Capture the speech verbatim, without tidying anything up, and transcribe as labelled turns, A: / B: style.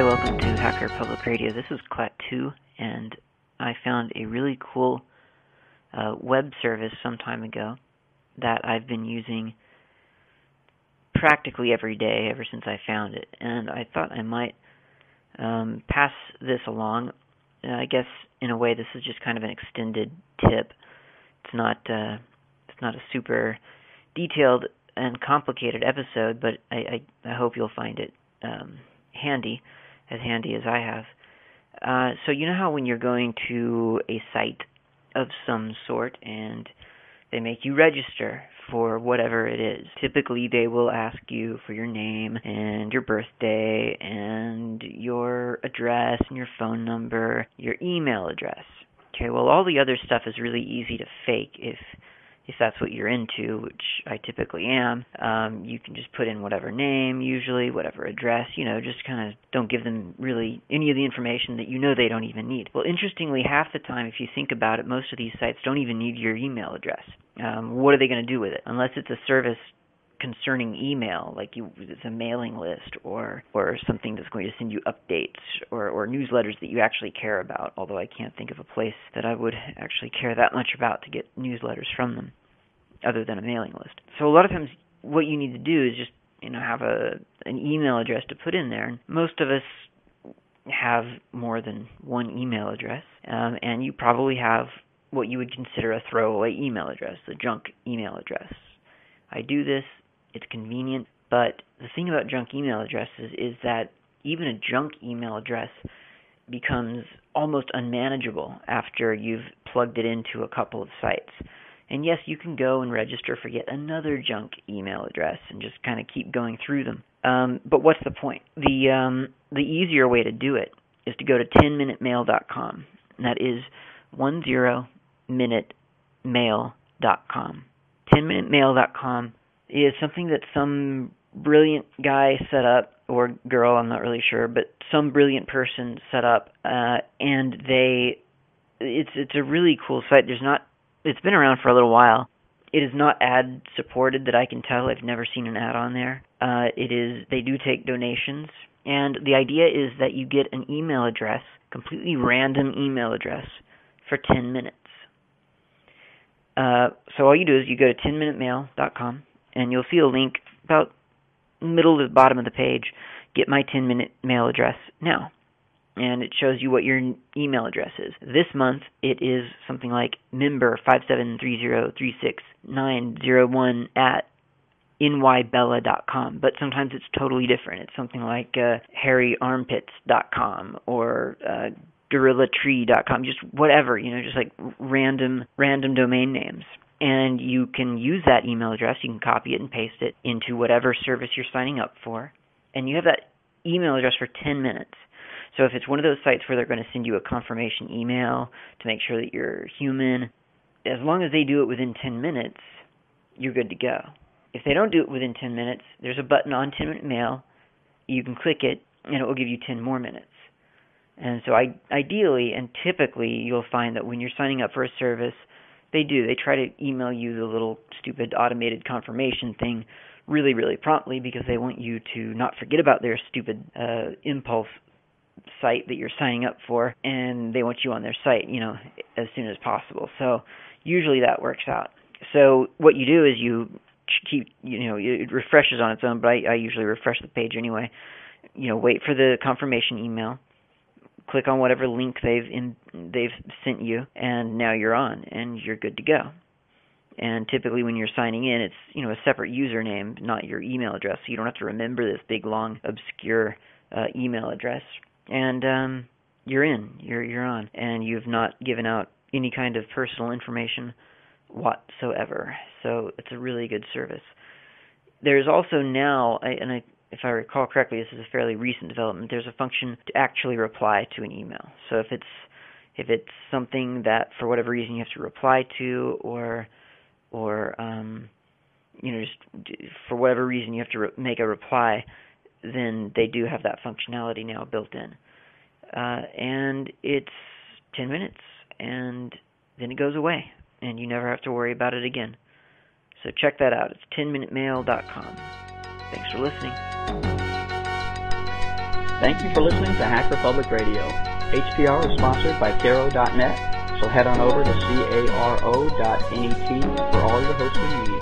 A: Hi, welcome to Hacker Public Radio. This is Clat two, and I found a really cool uh, web service some time ago that I've been using practically every day ever since I found it. And I thought I might um, pass this along. Uh, I guess in a way this is just kind of an extended tip. It's not uh, it's not a super detailed and complicated episode, but I, I, I hope you'll find it um, handy, as handy as I have. Uh, so you know how when you're going to a site of some sort and they make you register for whatever it is, typically they will ask you for your name and your birthday and your address and your phone number, your email address. Okay, well, all the other stuff is really easy to fake if if that's what you're into, which I typically am. Um, you can just put in whatever name, usually, whatever address, you know, just kind of don't give them really any of the information that you know they don't even need. Well, interestingly, half the time, if you think about it, most of these sites don't even need your email address. Um, what are they going to do with it? Unless it's a service concerning email, like you, it's a mailing list or or something that's going to send you updates or, or newsletters that you actually care about, although I can't think of a place that I would actually care that much about to get newsletters from them other than a mailing list. So a lot of times what you need to do is just, you know, have a an email address to put in there. And most of us have more than one email address, um, and you probably have what you would consider a throwaway email address, the junk email address. I do this. It's convenient, but the thing about junk email addresses is that even a junk email address becomes almost unmanageable after you've plugged it into a couple of sites. And yes, you can go and register for yet another junk email address and just kind of keep going through them. Um, but what's the point? The um, the easier way to do it is to go to ten minute mail dot com. And that is ten minute mail dot com. ten minute mail dot com is something that some brilliant guy set up, or girl, I'm not really sure, but some brilliant person set up, uh, and they, it's it's a really cool site. There's not, it's been around for a little while. It is not ad supported that I can tell. I've never seen an ad on there. Uh, it is, they do take donations, and the idea is that you get an email address, completely random email address, for ten minutes. Uh, so all you do is you go to ten minute mail dot com, and you'll see a link about middle to the bottom of the page, get my ten minute mail address now. And it shows you what your email address is. This month, it is something like member five seven three zero three six nine zero one at n y bella dot com. But sometimes it's totally different. It's something like uh, harry armpits dot com or uh, gorilla tree dot com, just whatever, you know, just like random random domain names. And you can use that email address, you can copy it and paste it into whatever service you're signing up for, and you have that email address for ten minutes. So if it's one of those sites where they're going to send you a confirmation email to make sure that you're human, as long as they do it within ten minutes, you're good to go. If they don't do it within ten minutes, there's a button on ten minute mail, you can click it, and it will give you ten more minutes. And so I, ideally and typically you'll find that when you're signing up for a service, they do. They try to email you the little stupid automated confirmation thing really, really promptly because they want you to not forget about their stupid uh, impulse site that you're signing up for, and they want you on their site, you know, as soon as possible. So usually that works out. So what you do is you keep, you know, it refreshes on its own, but I, I usually refresh the page anyway. You know, wait for the confirmation email. Click on whatever link they've in, they've sent you, and now you're on, and you're good to go. And typically when you're signing in, it's, you know, a separate username, not your email address, so you don't have to remember this big, long, obscure uh, email address. And um, you're in, you're you're on, and you've not given out any kind of personal information whatsoever. So it's a really good service. There's also now, and I if I recall correctly, this is a fairly recent development, there's a function to actually reply to an email. So if it's if it's something that for whatever reason you have to reply to, or or um, you know, just for whatever reason you have to re- make a reply, then they do have that functionality now built in. Uh, and it's ten minutes, and then it goes away, and you never have to worry about it again. So check that out. It's ten minute mail dot com. Thanks for listening.
B: Thank you for listening to Hacker Public Radio. H P R is sponsored by Caro dot net, so head on over to caro dot net for all your hosting needs.